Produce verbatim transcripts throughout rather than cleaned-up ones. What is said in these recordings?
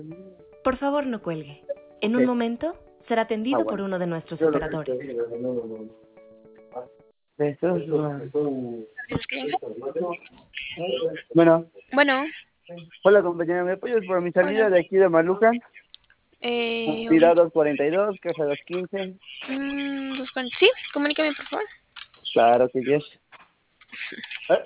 Por favor, no cuelgue. En Ok. un momento será atendido Ah, bueno. por uno de nuestros Yo lo que operadores. te digo, no, no, no. Eso es una- Bueno, Bueno, hola compañera, ¿me apoyas por mi salida hola. de aquí de Malucan? Eh, Unidad doscientos cuarenta y dos, caja doscientos quince. mm, dos cuarenta. Sí, comunícame, por favor. Claro que yes. ¿Eh?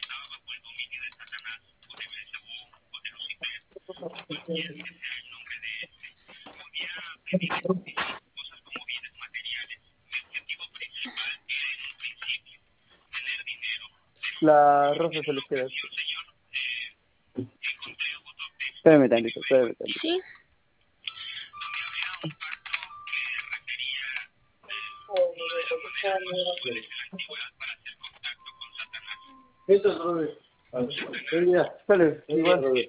La rosa se les queda. Espérame tantito, espérame tantito. Sí. Eso es Robert. Buen día. Sale, igual.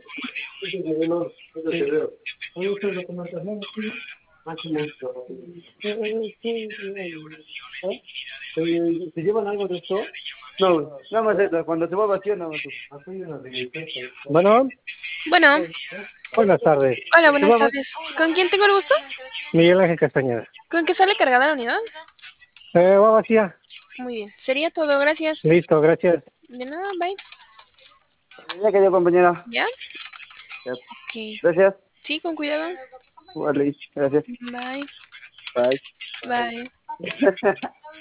¿Te llevan algo de esto? No, nada más eso, cuando se va vacío nada más eso. Bueno, Bueno, buenas tardes. hola, ¿Qué buenas va a ver? tardes. ¿Con quién tengo el gusto? Miguel Ángel Castañeda. ¿Con qué sale cargada la unidad? Eh, va vacía. Muy bien. Sería todo, gracias. Listo, gracias. De nada, bye. Ya quedó, compañera. ¿Ya? Ya. Ok. Gracias. Sí, con cuidado. Vale, gracias. Bye. Bye. Bye.